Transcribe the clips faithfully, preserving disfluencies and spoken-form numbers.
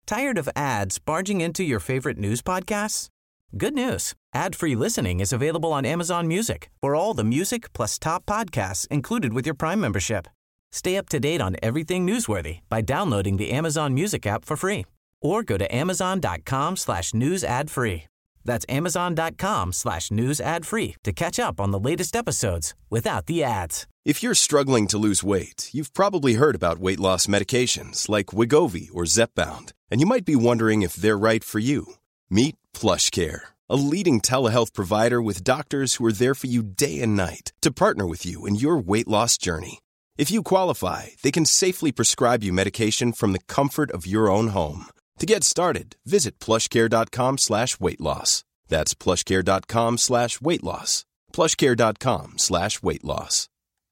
Tired of ads barging into your favorite news podcasts? Good news. Ad-free listening is available on Amazon Music for all the music plus top podcasts included with your Prime membership. Stay up to date on everything newsworthy by downloading the Amazon Music app for free or go to amazon.com slash news ad free. That's amazon.com slash news ad free to catch up on the latest episodes without the ads. If you're struggling to lose weight, you've probably heard about weight loss medications like Wegovy or Zepbound, and you might be wondering if they're right for you. Meet PlushCare, a leading telehealth provider with doctors who are there for you day and night to partner with you in your weight loss journey. If you qualify, they can safely prescribe you medication from the comfort of your own home. To get started, visit plushcare.com slash weight loss. That's plushcare.com slash weight loss. plushcare.com slash weight loss.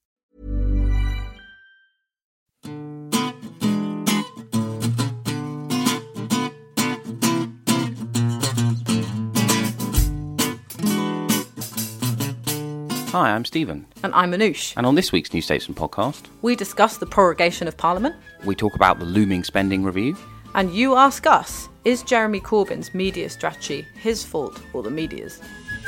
Hi, I'm Stephen. And I'm Anoush. And on this week's New Statesman podcast, we discuss the prorogation of Parliament. We talk about the looming spending review. And you ask us, is Jeremy Corbyn's media strategy his fault or the media's?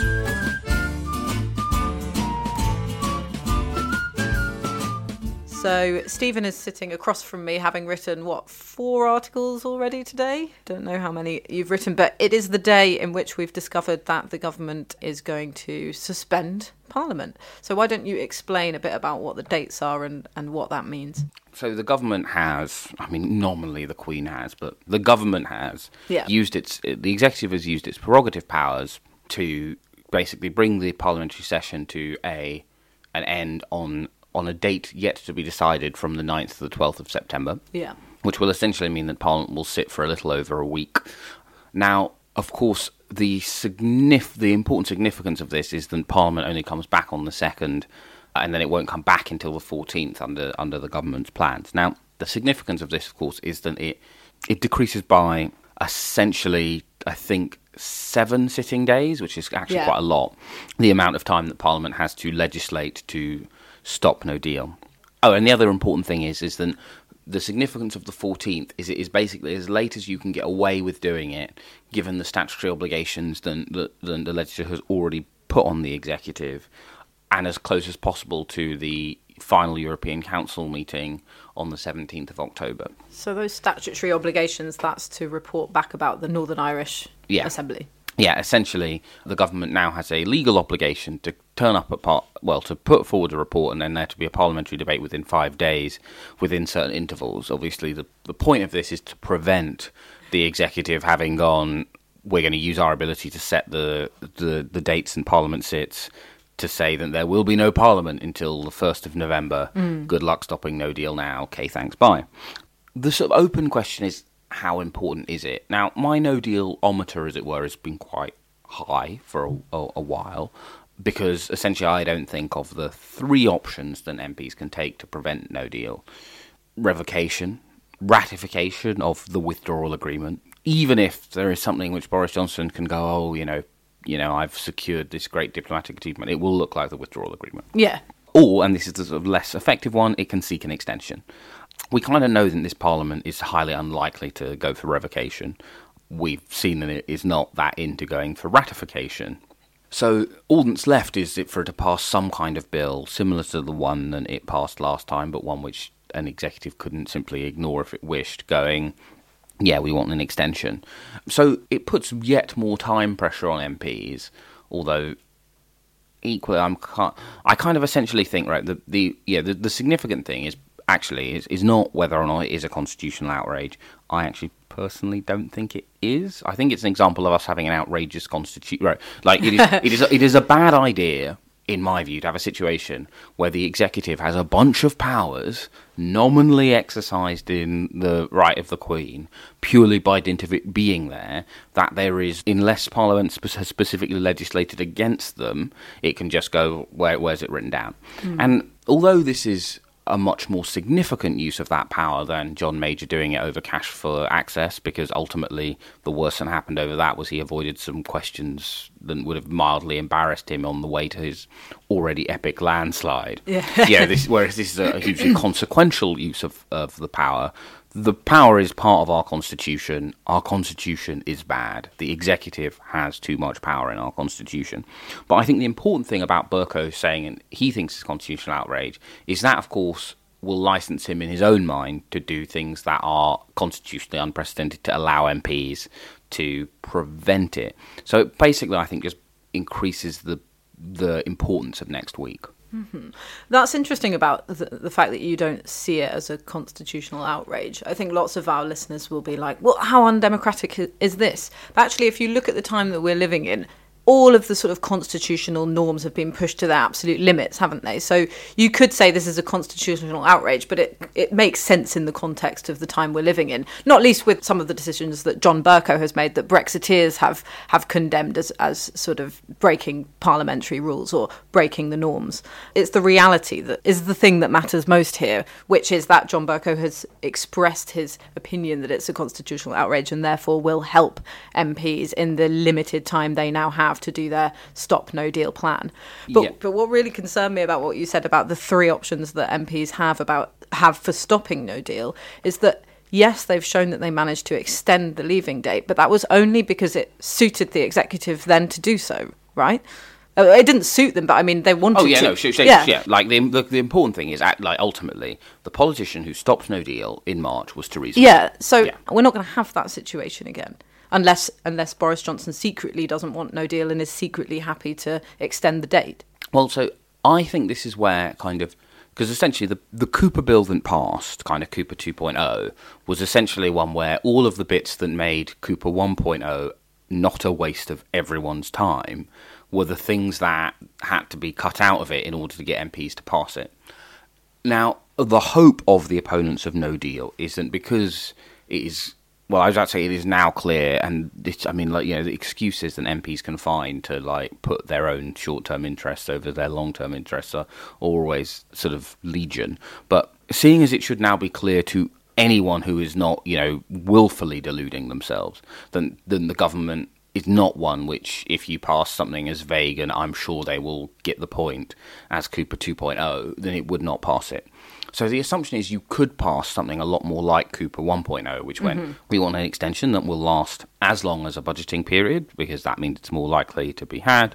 So Stephen is sitting across from me, having written, what, four articles already today? Don't know how many you've written, but it is the day in which we've discovered that the government is going to suspend Parliament. So why don't you explain a bit about what the dates are and, and what that means? So the government has, I mean, nominally the Queen has, but the government has yeah. used its, the executive has used its prerogative powers to basically bring the parliamentary session to a an end on on a date yet to be decided from the ninth to the twelfth of September, yeah. which will essentially mean that Parliament will sit for a little over a week. Now, of course, the signif- the important significance of this is that Parliament only comes back on the second, and then it won't come back until the fourteenth under under the government's plans. Now, the significance of this, of course, is that it it decreases by essentially, I think, seven sitting days, which is actually yeah. quite a lot, the amount of time that Parliament has to legislate to stop no deal. Oh, and the other important thing is is that the significance of the fourteenth is it is basically as late as you can get away with doing it, given the statutory obligations that the, the, the legislature has already put on the executive, and as close as possible to the final European Council meeting on the seventeenth of October. So those statutory obligations, that's to report back about the Northern Irish yeah. Assembly. Yeah, essentially, the government now has a legal obligation to turn up at par- well, to put forward a report and then there to be a parliamentary debate within five days, within certain intervals. Obviously, the, the point of this is to prevent the executive having gone, we're going to use our ability to set the, the, the dates and Parliament sits to say that there will be no Parliament until the first of November. Mm. Good luck stopping no deal now. Okay, thanks, bye. The sort of open question is, how important is it? Now, my no-deal-ometer, as it were, has been quite high for a, a, a while, because essentially I don't think of the three options that M Ps can take to prevent no deal. Revocation, ratification of the withdrawal agreement, even if there is something which Boris Johnson can go, oh, you know, you know, I've secured this great diplomatic achievement, it will look like the withdrawal agreement. Yeah. Or, and this is the sort of less effective one, it can seek an extension. We kind of know that this Parliament is highly unlikely to go for revocation. We've seen that it is not that into going for ratification. So all that's left is it for it to pass some kind of bill similar to the one that it passed last time, but one which an executive couldn't simply ignore if it wished, going, yeah, we want an extension. So it puts yet more time pressure on M Ps, although equally I'm I kind of essentially think, right, the, the yeah the, the significant thing is actually is, is not whether or not it is a constitutional outrage. I actually personally don't think it is. I think it's an example of us having an outrageous constitution. Right, like it is, it is, it is a bad idea, in my view, to have a situation where the executive has a bunch of powers nominally exercised in the right of the Queen, purely by dint of it being there, that there is, unless Parliament spe- has specifically legislated against them, it can just go, where, where's it written down? Mm. And although this is a much more significant use of that power than John Major doing it over cash for access, because ultimately the worst that happened over that was he avoided some questions that would have mildly embarrassed him on the way to his already epic landslide. Yeah. yeah this, whereas this is a hugely consequential use of, of the power the power is part of our constitution. Our constitution is bad. The executive has too much power in our constitution. But I think the important thing about Bercow saying, and he thinks it's constitutional outrage, is that, of course, will license him in his own mind to do things that are constitutionally unprecedented to allow M Ps to prevent it. So basically, I think just increases the the importance of next week. Mm-hmm. That's interesting about the, the fact that you don't see it as a constitutional outrage. I think lots of our listeners will be like, well, how undemocratic is this? But actually, if you look at the time that we're living in, all of the sort of constitutional norms have been pushed to their absolute limits, haven't they? So you could say this is a constitutional outrage, but it, it makes sense in the context of the time we're living in, not least with some of the decisions that John Bercow has made that Brexiteers have, have condemned as, as sort of breaking parliamentary rules or breaking the norms. It's the reality that is the thing that matters most here, which is that John Bercow has expressed his opinion that it's a constitutional outrage and therefore will help M Ps in the limited time they now have to do their stop no deal plan. But yeah. but what really concerned me about what you said about the three options that M Ps have about have for stopping no deal is that yes, they've shown that they managed to extend the leaving date, but that was only because it suited the executive then to do so, right? It didn't suit them, but I mean, they wanted to. Oh yeah, to. no, sure, sure, yeah. yeah. Like the, the the important thing is, at, like ultimately, the politician who stopped no deal in March was Theresa May. Yeah, so yeah. we're not going to have that situation again. Unless unless Boris Johnson secretly doesn't want no deal and is secretly happy to extend the date. Well, so I think this is where kind of, because essentially the, the Cooper bill that passed, kind of Cooper two point oh, was essentially one where all of the bits that made Cooper one point oh not a waste of everyone's time were the things that had to be cut out of it in order to get M Ps to pass it. Now, the hope of the opponents of no deal is that because it is... Well, I was about to say it is now clear, and this, I mean, like, you know, the excuses that M Ps can find to, like, put their own short-term interests over their long-term interests are always sort of legion. But seeing as it should now be clear to anyone who is not, you know, willfully deluding themselves, then, then the government is not one which, if you pass something as vague and I'm sure they will get the point as Cooper two point oh, then it would not pass it. So the assumption is you could pass something a lot more like Cooper one point oh, which went, mm-hmm. we want an extension that will last as long as a budgeting period, because that means it's more likely to be had,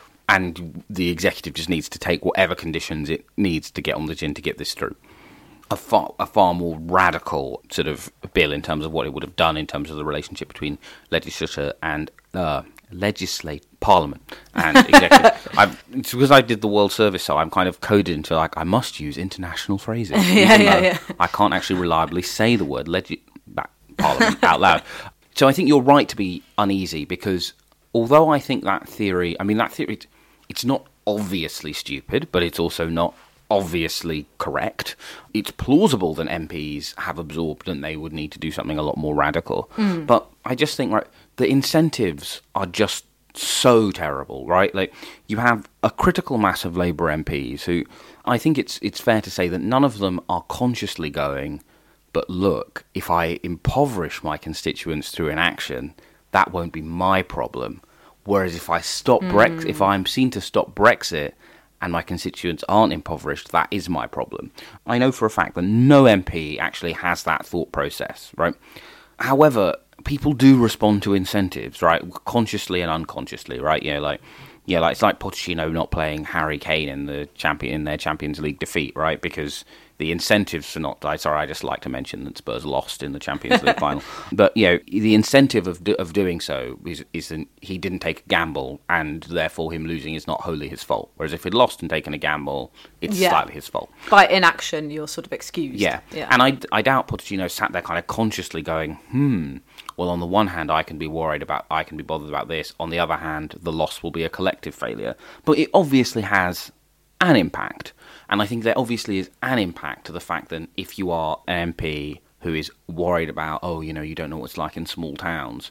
and the executive just needs to take whatever conditions it needs to get on the gin to get this through. A far, a far more radical sort of bill in terms of what it would have done in terms of the relationship between legislature and uh, legislate parliament and executive. I've, it's because I did the World Service, so I'm kind of coded into like I must use international phrases. yeah, yeah, yeah. I can't actually reliably say the word legi- parliament out loud. So I think you're right to be uneasy, because although I think that theory, I mean that theory, it's not obviously stupid, but it's also not obviously correct. It's plausible that M Ps have absorbed and they would need to do something a lot more radical. Mm. But I just think, right, the incentives are just so terrible, right? Like, you have a critical mass of Labour M Ps who, I think it's it's fair to say that none of them are consciously going, but look, if I impoverish my constituents through inaction, that won't be my problem. Whereas if I stop mm. Brexit, if I'm seen to stop Brexit, and my constituents aren't impoverished, that is my problem. I know for a fact that no M P actually has that thought process, right? However, people do respond to incentives, right? Consciously and unconsciously, right? Yeah, like, yeah, like it's like Pochettino not playing Harry Kane in the champion in their Champions League defeat, right? Because the incentives for not. I sorry, I just like to mention that Spurs lost in the Champions League final. But you know, the incentive of do, of doing so is is that he didn't take a gamble, and therefore him losing is not wholly his fault. Whereas if he'd lost and taken a gamble, it's yeah. slightly his fault. By inaction, you're sort of excused. Yeah, yeah. And I I doubt Pochettino sat there kind of consciously going, hmm. Well, on the one hand, I can be worried about, I can be bothered about this. On the other hand, the loss will be a collective failure. But it obviously has an impact. And I think there obviously is an impact to the fact that if you are an M P who is worried about, oh, you know, you don't know what it's like in small towns,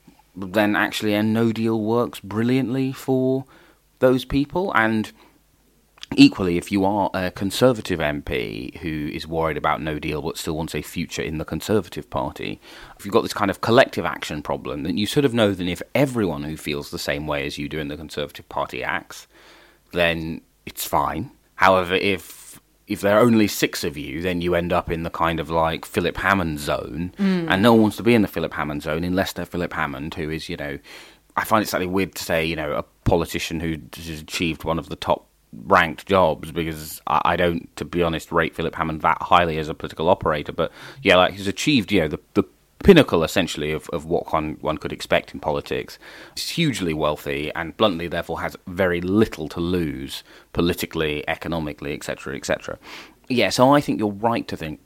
then actually a no deal works brilliantly for those people. And equally, if you are a Conservative M P who is worried about no deal but still wants a future in the Conservative Party, if you've got this kind of collective action problem, then you sort of know that if everyone who feels the same way as you do in the Conservative Party acts, then it's fine. However, if if there are only six of you, then you end up in the kind of like Philip Hammond zone, mm. and no one wants to be in the Philip Hammond zone unless they're Philip Hammond, who is, you know, I find it slightly weird to say, you know, a politician who has achieved one of the top ranked jobs, because I, I don't, to be honest, rate Philip Hammond that highly as a political operator. But yeah, like he's achieved, you know, the, the pinnacle essentially of, of what one, one could expect in politics. He's hugely wealthy and bluntly therefore has very little to lose politically, economically, et cetera, et cetera. Yeah, so I think you're right to think,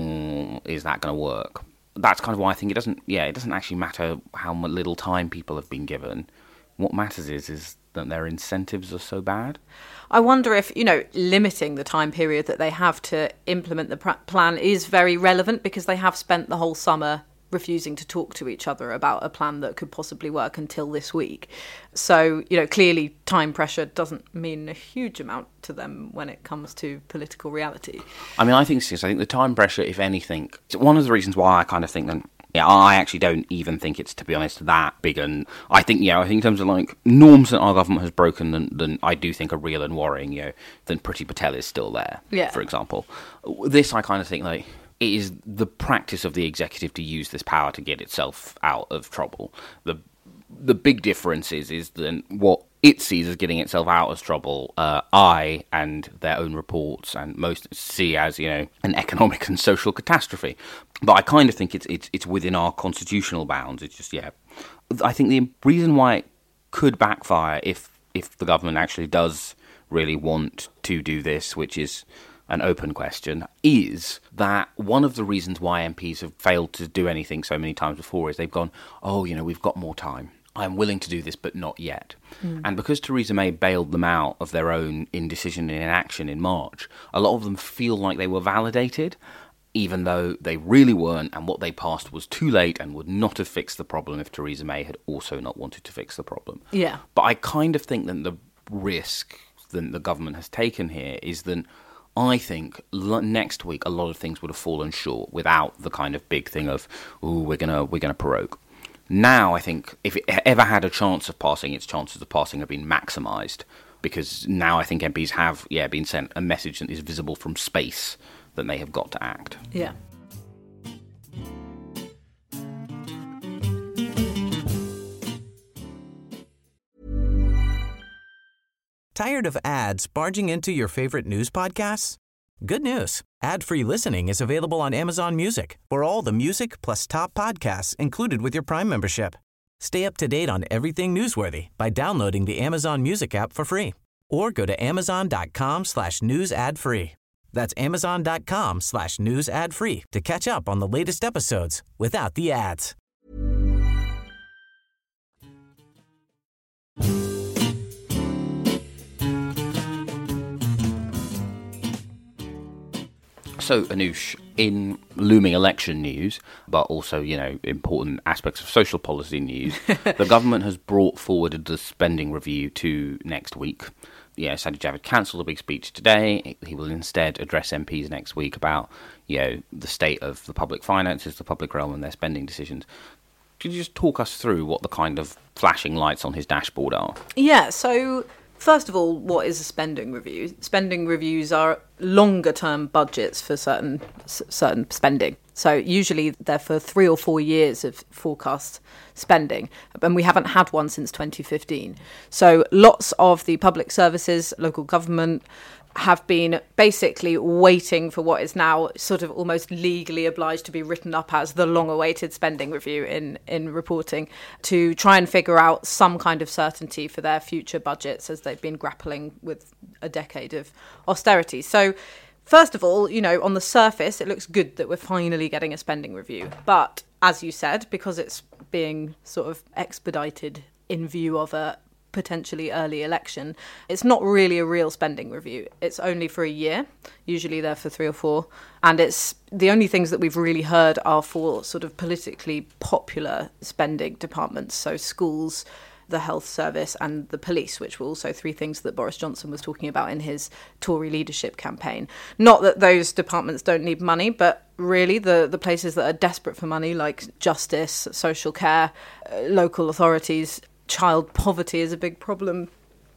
mm, is that going to work? That's kind of why I think it doesn't, yeah, it doesn't actually matter how little time people have been given. What matters is, is that their incentives are so bad. I wonder if, you know, limiting the time period that they have to implement the pr- plan is very relevant, because they have spent the whole summer refusing to talk to each other about a plan that could possibly work until this week. So, you know, clearly time pressure doesn't mean a huge amount to them when it comes to political reality. I mean, I think I think the time pressure, if anything, one of the reasons why I kind of think that, yeah, I actually don't even think it's, to be honest, that big. And I think, yeah, I think in terms of like norms that our government has broken, then, then I do think are real and worrying, you know, then Priti Patel is still there, yeah. for example. This, I kind of think, like, it is the practice of the executive to use this power to get itself out of trouble. The the big difference is, is then what it sees as getting itself out of trouble, uh, I and their own reports and most see as, you know, an economic and social catastrophe. But I kind of think it's it's it's within our constitutional bounds. It's just, yeah. I think the reason why it could backfire if if the government actually does really want to do this, which is an open question, is that one of the reasons why M Ps have failed to do anything so many times before is they've gone, oh, you know, we've got more time. I'm willing to do this, but not yet. Mm. And because Theresa May bailed them out of their own indecision and inaction in March, a lot of them feel like they were validated, even though they really weren't, and what they passed was too late and would not have fixed the problem if Theresa May had also not wanted to fix the problem. Yeah. But I kind of think that the risk that the government has taken here is that I think next week a lot of things would have fallen short without the kind of big thing of, ooh, we're gonna we're gonna prorogue. Now I think if it ever had a chance of passing, its chances of passing have been maximised, because now I think M Ps have yeah been sent a message that is visible from space that they have got to act. Yeah. Tired of ads barging into your favorite news podcasts? Good news. Ad-free listening is available on Amazon Music for all the music plus top podcasts included with your Prime membership. Stay up to date on everything newsworthy by downloading the Amazon Music app for free, or go to amazon.com slash news ad free. That's amazon.com slash news ad free to catch up on the latest episodes without the ads. So, Anoush, in looming election news, but also, you know, important aspects of social policy news, the government has brought forward the spending review to next week. Yeah, Sajid Javid cancelled a big speech today. He will instead address M Ps next week about, you know, the state of the public finances, the public realm and their spending decisions. Could you just talk us through what the kind of flashing lights on his dashboard are? Yeah, so first of all, what is a spending review? Spending reviews are longer-term budgets for certain certain spending. So usually they're for three or four years of forecast spending, and we haven't had one since twenty fifteen. So lots of the public services, local government, have been basically waiting for what is now sort of almost legally obliged to be written up as the long-awaited spending review in, in reporting, to try and figure out some kind of certainty for their future budgets as they've been grappling with a decade of austerity. So first of all, you know, on the surface, it looks good that we're finally getting a spending review. But as you said, because it's being sort of expedited in view of a potentially early election, it's not really a real spending review. It's only for a year. Usually they're for three or four. And it's the only things that we've really heard are for sort of politically popular spending departments. So schools, the health service and the police, which were also three things that Boris Johnson was talking about in his Tory leadership campaign. Not that those departments don't need money, but really the, the places that are desperate for money, like justice, social care, uh, local authorities, child poverty is a big problem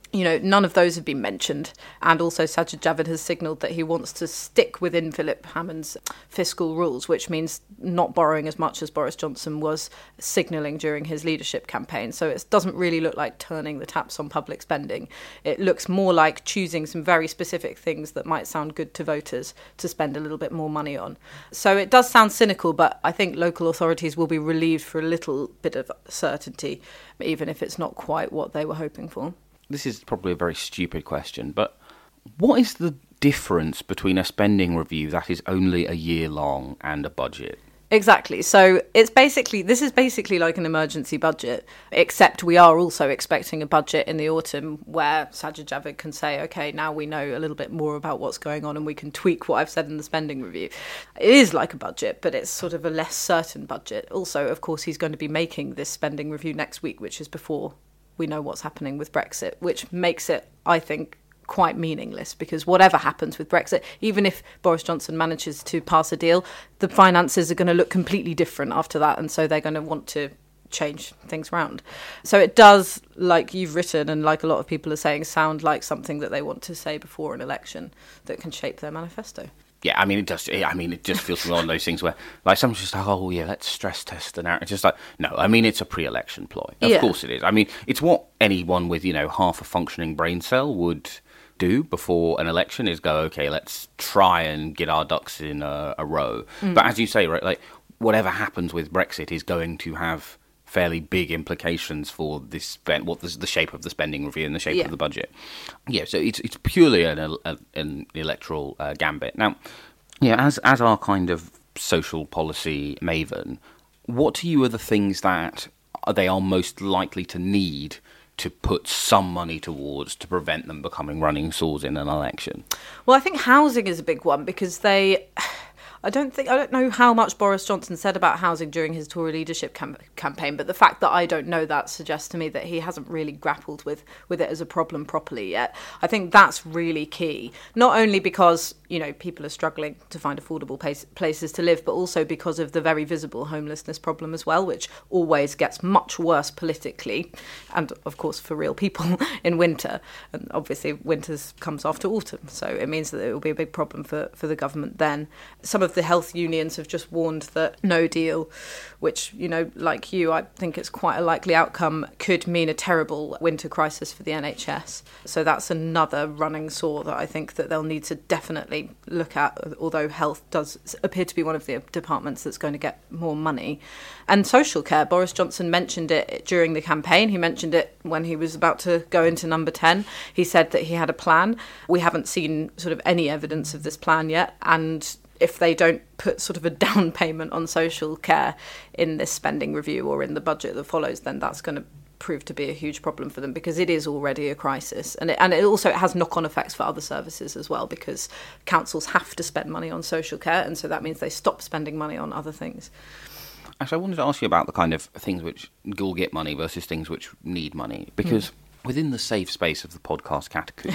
You know, none of those have been mentioned. And also Sajid Javid has signalled that he wants to stick within Philip Hammond's fiscal rules, which means not borrowing as much as Boris Johnson was signalling during his leadership campaign. So it doesn't really look like turning the taps on public spending. It looks more like choosing some very specific things that might sound good to voters to spend a little bit more money on. So it does sound cynical, but I think local authorities will be relieved for a little bit of certainty, even if it's not quite what they were hoping for. This is probably a very stupid question, but what is the difference between a spending review that is only a year long and a budget? Exactly. So it's basically, this is basically like an emergency budget, except we are also expecting a budget in the autumn where Sajid Javid can say, OK, now we know a little bit more about what's going on and we can tweak what I've said in the spending review. It is like a budget, but it's sort of a less certain budget. Also, of course, he's going to be making this spending review next week, which is before we know what's happening with Brexit, which makes it, I think, quite meaningless, because whatever happens with Brexit, even if Boris Johnson manages to pass a deal, the finances are going to look completely different after that, and so they're going to want to change things around. So it does, like you've written and like a lot of people are saying, sound like something that they want to say before an election that can shape their manifesto. Yeah, I mean, it does. I mean, it just feels like one of those things where, like, someone's just like, "Oh, yeah, let's stress test the narrative." It's just like, no, I mean, it's a pre-election ploy. Of yeah. course, it is. I mean, it's what anyone with, you know, half a functioning brain cell would do before an election: is go, okay, let's try and get our ducks in a, a row. Mm. But as you say, right, like, whatever happens with Brexit is going to have fairly big implications for this, what the, the shape of the spending review and the shape yeah. of the budget. Yeah, so it's it's purely an, a, an electoral uh, gambit. Now, yeah, as as our kind of social policy maven, what to you are the things that they are most likely to need to put some money towards to prevent them becoming running sores in an election? Well, I think housing is a big one, because they... I don't think I don't know how much Boris Johnson said about housing during his Tory leadership cam- campaign, but the fact that I don't know that suggests to me that he hasn't really grappled with, with it as a problem properly yet. I think that's really key, not only because, you know, people are struggling to find affordable pace- places to live, but also because of the very visible homelessness problem as well, which always gets much worse politically and, of course, for real people in winter. And obviously winter comes after autumn, so it means that it will be a big problem for, for the government then. Some of the health unions have just warned that no deal, which, you know, like you, I think it's quite a likely outcome, could mean a terrible winter crisis for the N H S. So that's another running sore that I think that they'll need to definitely look at, although health does appear to be one of the departments that's going to get more money. And social care, Boris Johnson mentioned it during the campaign. He mentioned it when he was about to go into number ten. He said that he had a plan. We haven't seen sort of any evidence of this plan yet, and if they don't put sort of a down payment on social care in this spending review or in the budget that follows, then that's going to prove to be a huge problem for them, because it is already a crisis. And it, and it also it has knock-on effects for other services as well, because councils have to spend money on social care, and so that means they stop spending money on other things. Actually, I wanted to ask you about the kind of things which will get money versus things which need money, because mm. within the safe space of the podcast category,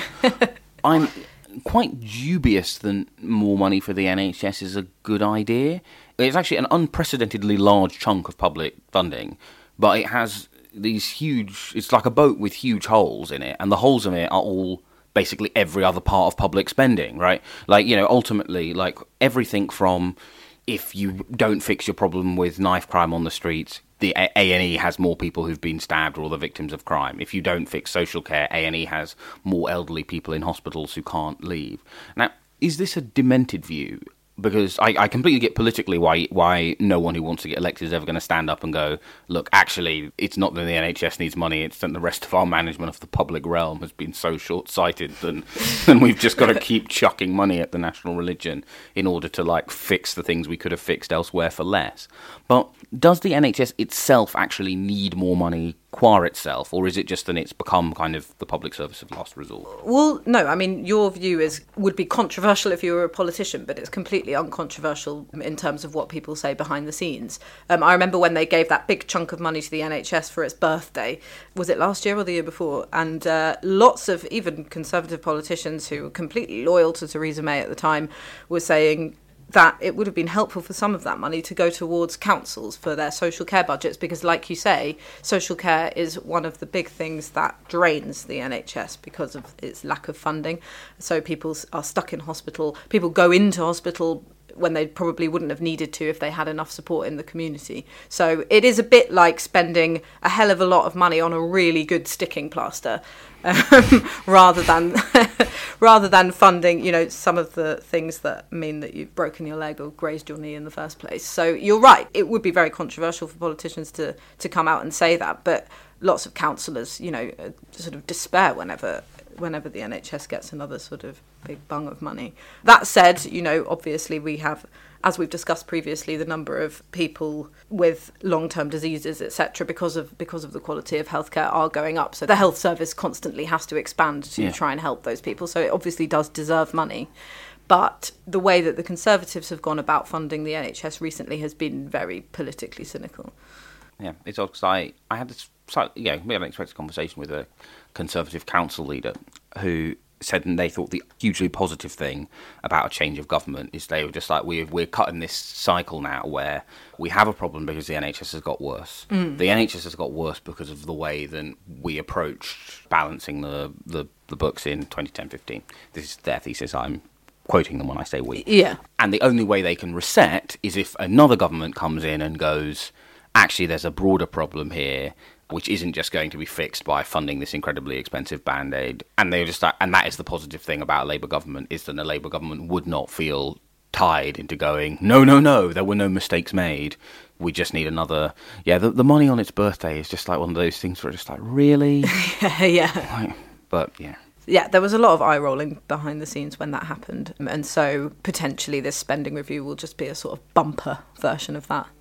I'm quite dubious that more money for the N H S is a good idea. It's actually an unprecedentedly large chunk of public funding, but it has these huge... It's like a boat with huge holes in it, and the holes in it are all basically every other part of public spending, right? Like, you know, ultimately, like, everything from if you don't fix your problem with knife crime on the streets, the A and E has more people who've been stabbed or all the victims of crime. If you don't fix social care, A and E has more elderly people in hospitals who can't leave. Now, is this a demented view? Because I, I completely get politically why why no one who wants to get elected is ever going to stand up and go, look, actually, it's not that the N H S needs money, it's that the rest of our management of the public realm has been so short-sighted that and we've just got to keep chucking money at the national religion in order to, like, fix the things we could have fixed elsewhere for less. But does the N H S itself actually need more money qua itself, or is it just that it's become kind of the public service of last resort? Well, no, I mean, your view is would be controversial if you were a politician, but it's completely uncontroversial in terms of what people say behind the scenes. Um, I remember when they gave that big chunk of money to the N H S for its birthday. Was it last year or the year before? And uh, lots of even Conservative politicians who were completely loyal to Theresa May at the time were saying, that it would have been helpful for some of that money to go towards councils for their social care budgets, because like you say, social care is one of the big things that drains the N H S because of its lack of funding. So people are stuck in hospital, people go into hospital when they probably wouldn't have needed to if they had enough support in the community. So it is a bit like spending a hell of a lot of money on a really good sticking plaster, um, rather than rather than funding, you know, some of the things that mean that you've broken your leg or grazed your knee in the first place. So you're right, it would be very controversial for politicians to, to come out and say that, but lots of councillors, you know, sort of despair whenever whenever the N H S gets another sort of big bung of money. That said, you know, obviously we have, as we've discussed previously, the number of people with long-term diseases, et cetera, because of because of the quality of healthcare are going up. So the health service constantly has to expand to yeah. try and help those people. So it obviously does deserve money. But the way that the Conservatives have gone about funding the N H S recently has been very politically cynical. Yeah, it's odd because I, I had this slightly, yeah, we had an unexpected conversation with a Conservative council leader who said and they thought the hugely positive thing about a change of government is they were just like, we're, we're cutting this cycle now where we have a problem because the N H S has got worse. Mm. The N H S has got worse because of the way that we approached balancing the, the, the books in twenty ten fifteen. This is their thesis. I'm quoting them when I say we. Yeah. And the only way they can reset is if another government comes in and goes, actually, there's a broader problem here, which isn't just going to be fixed by funding this incredibly expensive Band-Aid. And they just, and that is the positive thing about a Labour government, is that a Labour government would not feel tied into going, no, no, no, there were no mistakes made. We just need another... Yeah, the, the money on its birthday is just like one of those things where it's just like, really? yeah. Like, but, yeah. Yeah, there was a lot of eye-rolling behind the scenes when that happened. And so potentially this spending review will just be a sort of bumper version of that.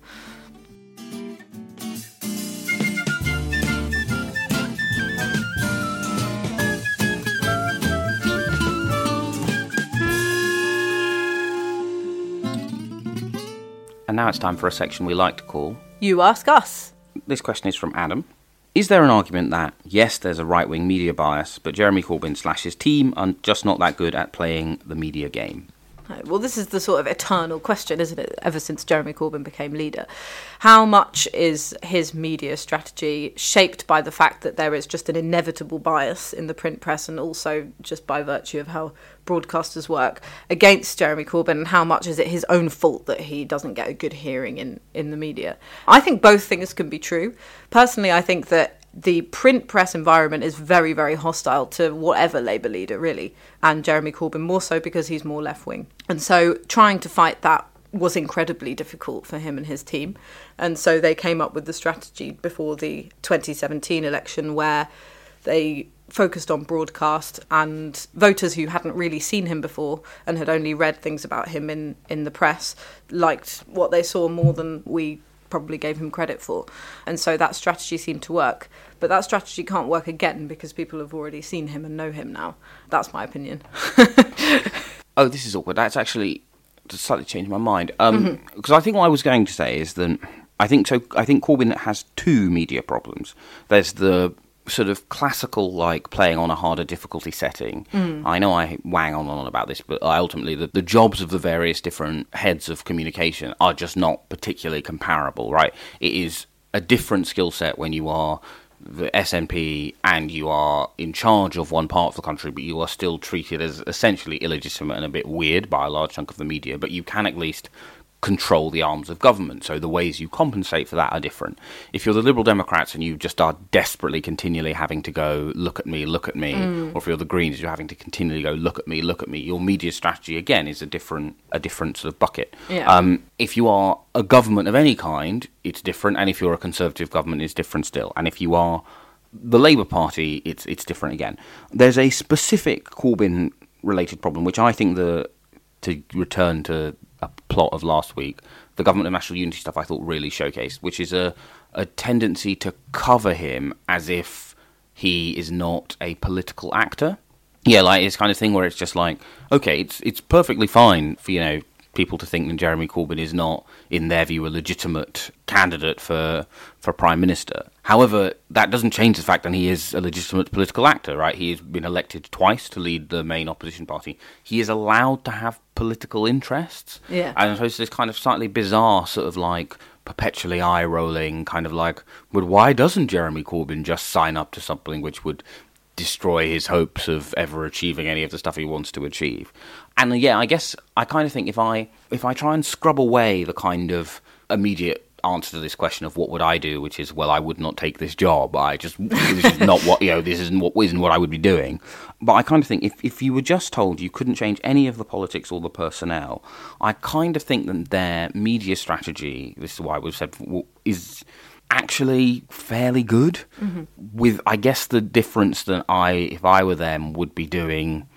And now it's time for a section we like to call... You Ask Us. This question is from Adam. Is there an argument that, yes, there's a right-wing media bias, but Jeremy Corbyn slash his team are just not that good at playing the media game? Well, this is the sort of eternal question, isn't it, ever since Jeremy Corbyn became leader? How much is his media strategy shaped by the fact that there is just an inevitable bias in the print press, and also just by virtue of how broadcasters work, against Jeremy Corbyn, and how much is it his own fault that he doesn't get a good hearing in, in the media? I think both things can be true. Personally, I think that the print press environment is very, very hostile to whatever Labour leader, really, and Jeremy Corbyn more so because he's more left-wing. And so trying to fight that was incredibly difficult for him and his team. And so they came up with the strategy before the twenty seventeen election where they focused on broadcast, and voters who hadn't really seen him before and had only read things about him in, in the press liked what they saw more than we probably gave him credit for. And so that strategy seemed to work. But that strategy can't work again because people have already seen him and know him now. That's my opinion. Oh, this is awkward. That's actually to slightly changed my mind. Um, because mm-hmm. I think what I was going to say is that I think so. I think Corbyn has two media problems. There's the sort of classical, like, playing on a harder difficulty setting. Mm. I know I wang on and on about this, but ultimately the, the jobs of the various different heads of communication are just not particularly comparable, right? It is a different skill set when you are the S N P and you are in charge of one part of the country, but you are still treated as essentially illegitimate and a bit weird by a large chunk of the media, but you can at least control the arms of government, so the ways you compensate for that are different. If you're the Liberal Democrats and you just are desperately continually having to go, look at me, look at me, mm. or if you're the Greens, you're having to continually go, look at me, look at me, your media strategy, again, is a different a different sort of bucket. Yeah. Um, if you are a government of any kind, it's different, and if you're a Conservative government, it's different still. And if you are the Labour Party, it's it's different again. There's a specific Corbyn-related problem, which I think the, to return to a plot of last week, the Government of National Unity stuff I thought really showcased, which is a, a tendency to cover him as if he is not a political actor. Yeah, like it's kind of thing where it's just like, okay, it's it's perfectly fine for, you know, people to think that Jeremy Corbyn is not, in their view, a legitimate candidate for for Prime Minister. However, that doesn't change the fact that he is a legitimate political actor, right? He has been elected twice to lead the main opposition party. He is allowed to have political interests. Yeah. And so it's this kind of slightly bizarre sort of like perpetually eye-rolling kind of like, but why doesn't Jeremy Corbyn just sign up to something which would destroy his hopes of ever achieving any of the stuff he wants to achieve? And yeah, I guess I kind of think if I if I try and scrub away the kind of immediate answer to this question of what would I do, which is, well, I would not take this job. I just this is not what you know. This isn't what isn't what I would be doing. But I kind of think if if you were just told you couldn't change any of the politics or the personnel, I kind of think that their media strategy, this is why we've said, is actually fairly good. Mm-hmm. With I guess the difference that I, if I were them, would be doing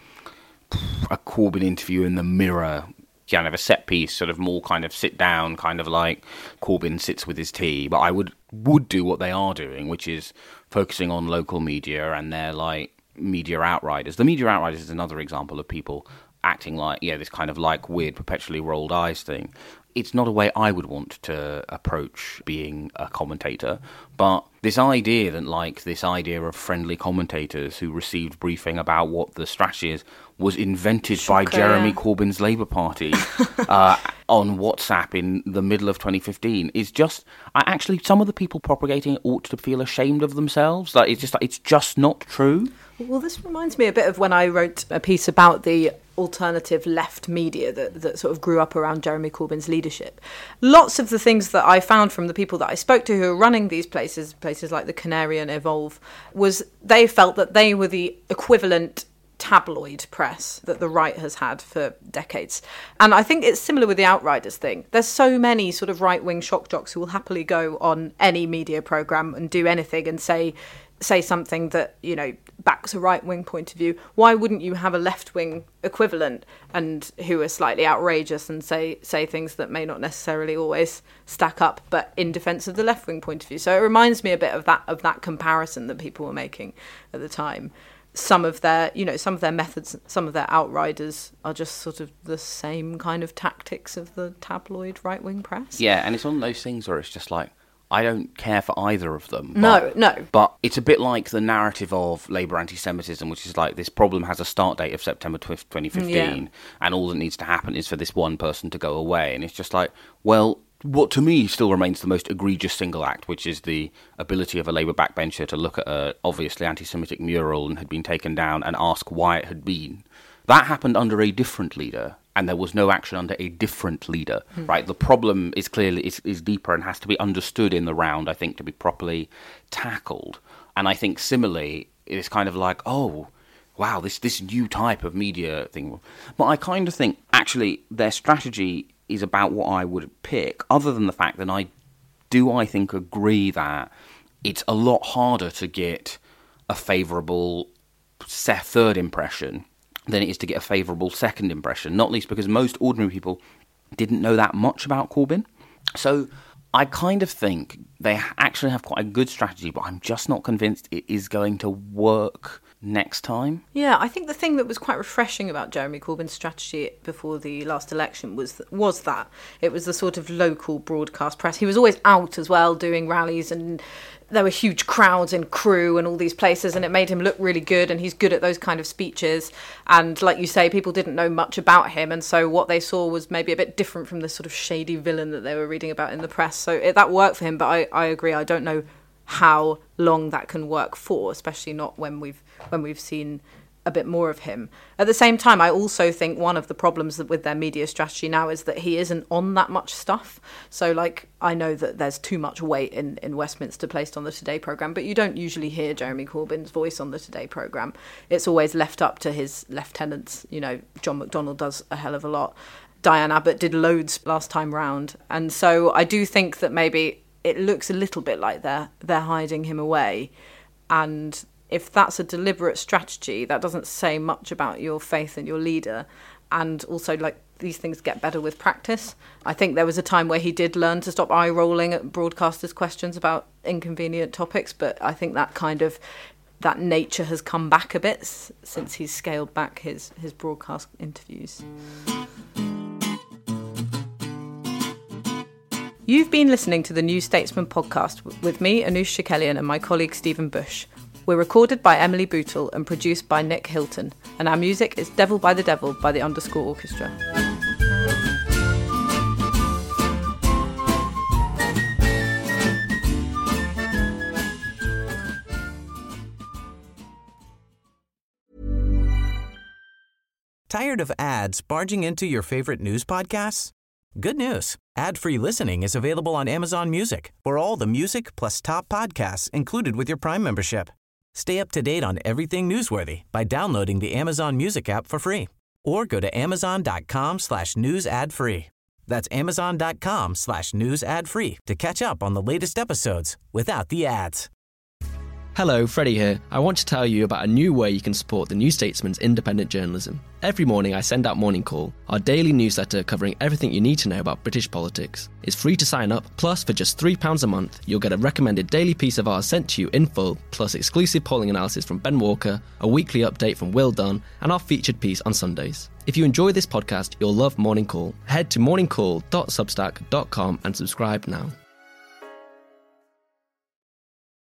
a Corbyn interview in the Mirror, kind of a set piece, sort of more kind of sit down, kind of like Corbyn sits with his tea. But I would would do what they are doing, which is focusing on local media and their like media outriders. The media outriders is another example of people acting like, yeah, this kind of like weird perpetually rolled eyes thing. It's not a way I would want to approach being a commentator, but this idea that, like, this idea of friendly commentators who received briefing about what the strategy is was invented Shocker, by Jeremy yeah. Corbyn's Labour Party uh, on WhatsApp in the middle of twenty fifteen is just, I actually, some of the people propagating it ought to feel ashamed of themselves. Like, it's just, it's just not true. Well, this reminds me a bit of when I wrote a piece about the alternative left media that, that sort of grew up around Jeremy Corbyn's leadership. Lots of the things that I found from the people that I spoke to who are running these places, places like the Canary and Evolve, was they felt that they were the equivalent tabloid press that the right has had for decades. And I think it's similar with the Outriders thing. There's so many sort of right-wing shock jocks who will happily go on any media programme and do anything and say say something that, you know, backs a right-wing point of view. Why wouldn't you have a left-wing equivalent and who are slightly outrageous and say say things that may not necessarily always stack up, but in defence of the left-wing point of view? So it reminds me a bit of that of that comparison that people were making at the time. Some of their, you know, some of their methods, some of their outriders are just sort of the same kind of tactics of the tabloid right-wing press. Yeah, and it's one of those things where it's just like, I don't care for either of them. No, but, no. But it's a bit like the narrative of Labour anti-Semitism, which is like this problem has a start date of September twenty fifteen, yeah. and all that needs to happen is for this one person to go away. And it's just like, well, what to me still remains the most egregious single act, which is the ability of a Labour backbencher to look at a obviously anti-Semitic mural and had been taken down and ask why it had been. That happened under a different leader, and there was no action under a different leader, mm. right? The problem is clearly is, is deeper and has to be understood in the round, I think, to be properly tackled. And I think similarly, it's kind of like, oh, wow, this this new type of media thing. But I kind of think, actually, their strategy is about what I would pick, other than the fact that I do, I think, agree that it's a lot harder to get a favourable third impression than it is to get a favourable second impression, not least because most ordinary people didn't know that much about Corbyn. So I kind of think they actually have quite a good strategy, but I'm just not convinced it is going to work next time. Yeah, I think the thing that was quite refreshing about Jeremy Corbyn's strategy before the last election was was that it was the sort of local broadcast press. He was always out as well doing rallies, and there were huge crowds in Crewe and all these places, and it made him look really good, and he's good at those kind of speeches. And like you say, people didn't know much about him, and so what they saw was maybe a bit different from the sort of shady villain that they were reading about in the press. So it, that worked for him, but I, I agree, I don't know how long that can work for, especially not when we've when we've seen a bit more of him. At the same time, I also think one of the problems with their media strategy now is that he isn't on that much stuff. So, like, I know that there's too much weight in, in Westminster placed on the Today programme, but you don't usually hear Jeremy Corbyn's voice on the Today programme. It's always left up to his lieutenants. You know, John McDonnell does a hell of a lot. Diane Abbott did loads last time round. And so I do think that maybe it looks a little bit like they're they're hiding him away. And if that's a deliberate strategy, that doesn't say much about your faith in your leader. And also, like, these things get better with practice. I think there was a time where he did learn to stop eye-rolling at broadcasters' questions about inconvenient topics, but I think that kind of, that nature has come back a bit since he's scaled back his, his broadcast interviews. You've been listening to the New Statesman podcast with me, Anoosh Chakelian, and my colleague Stephen Bush. We're recorded by Emily Bootle and produced by Nick Hilton, and our music is Devil by the Devil by the Underscore Orchestra. Tired of ads barging into your favorite news podcasts? Good news. Ad-free listening is available on Amazon Music for all the music plus top podcasts included with your Prime membership. Stay up to date on everything newsworthy by downloading the Amazon Music app for free or go to amazon.com slash news ad free. That's amazon.com slash news ad free to catch up on the latest episodes without the ads. Hello, Freddie here. I want to tell you about a new way you can support the New Statesman's independent journalism. Every morning I send out Morning Call, our daily newsletter covering everything you need to know about British politics. It's free to sign up, plus for just three pounds a month, you'll get a recommended daily piece of ours sent to you in full, plus exclusive polling analysis from Ben Walker, a weekly update from Will Dunn, and our featured piece on Sundays. If you enjoy this podcast, you'll love Morning Call. Head to morning call dot substack dot com and subscribe now.